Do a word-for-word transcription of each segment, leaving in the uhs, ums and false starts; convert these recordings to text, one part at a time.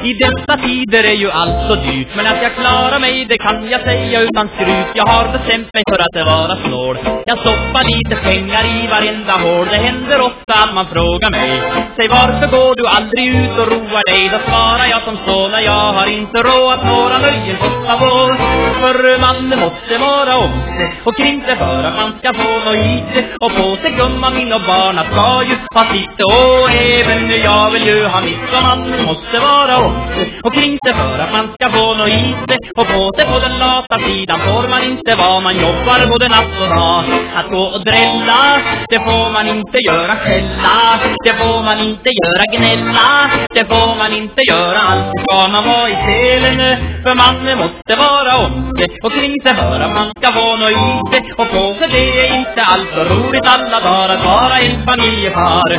I dessa tider är ju allt så dyrt, men att jag klarar mig det kan jag säga utan skryt. Jag har bestämt mig för att det vara snål. Jag stoppar lite pengar i varenda hål. Det händer ofta att man frågar mig, säg varför går du aldrig ut och roar dig? Då svarar jag som så, när jag har inte råd att några nöjen kostar vår. För man måste vara om sig och kring sig för att man ska få något i sig. Och på sig gumma min och barna ska ju ha sitt. Och även jag vill ju ha mitt. Så man måste vara om sig och kring sig för att man ska få något i sig. Och på sig på den lata sidan får man inte vara. Man jobbar både natt och dag. Att gå och drälla, det får man inte göra. Skälla, det får man inte göra. Gnälla, det får man inte göra. Allt ska man vara i selen. För man måste vara om sig och kring sig för att man ska få något i sig. Och på sig det är inte alls så roligt alla dagar att vara en familjefar.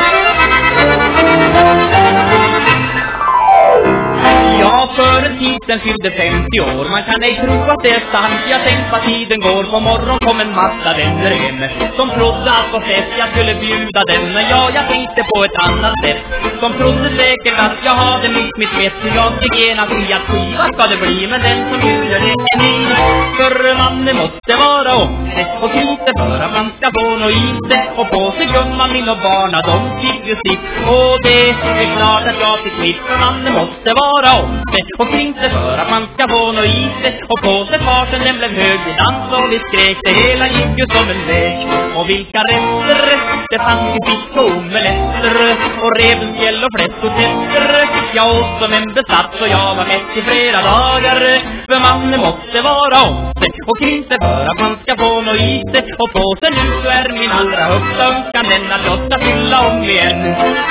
Jag för en tid sen fyllde femtio år. Man kan ej tro att det är sant. Jag tänkte vad tiden går. På morgon kom en massa vänner hem som trodde att på fest jag skulle bjuda dem. Men ja, jag tänkte på ett annat sätt. Som trodde säkert att jag hade mitt mitt vett. Jag fick genast i att skiva ska det bli. Men den som bjuder det är min. För man måste vara om sig och inte för att man ska få något i sig. Och på sig gumma min och barna, de fick ju sitt. Och det är klart att jag fick mitt. För man måste vara om sig och kring sig för att man ska få något i sig. Och på sig farsen den blev hög i dans och vi skrek. Det hela gick ju som en väg. Och vilka rätter, det fanns ju fisk och omeletter och revensfjäll och fläsk och tätter. Jag åt som en besatt och jag var mätt i flera dagar. För man måste vara om sig och kring sig för att man ska få något i sig. Och på sig nu så är min allra högsta önskan den att jag ska fylla om igen.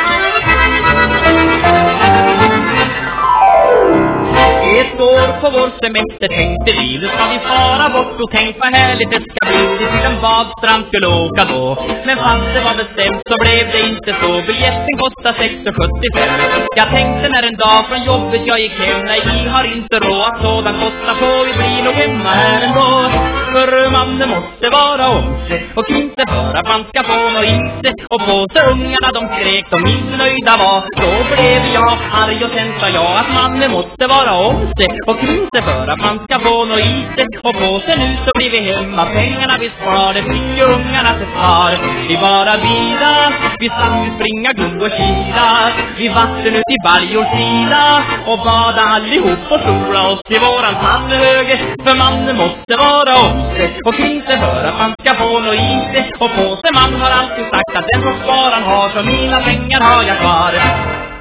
Ett år på vår semester tänkte vi, nu ska vi fara bort och tänk vad härligt det ska bli. Vi till en badstrand skulle åka då, men fast det var bestämt så blev det inte så. Biljetten kostar sex sjuttiofem. Jag tänkte när en dag från jobbet jag gick hem, nej vi har inte råd att sådan kostar på. Vi blir nog hemma här ändå. För man måste vara om sig och inte för att man ska få något i sig. Och på sig ungarna de skrek, de missnöjda var. Då blev jag arg och sen sa jag att man måste vara om sig och kring sig för att man ska få något i sig. Och på sig nu så blir vi hemma, pengarna vi spar, det fick ju ungarna till far. Vi bara vida, vi satt ju springa glugg och kila. Vi vatten ut i baljors sida och bada allihop och sola oss i våran tandhöge. För man måste vara om sig och kring sig för att man ska få något i sig. Och på sig man har alltid sagt att den som sparan har, så mina pengar har jag kvar.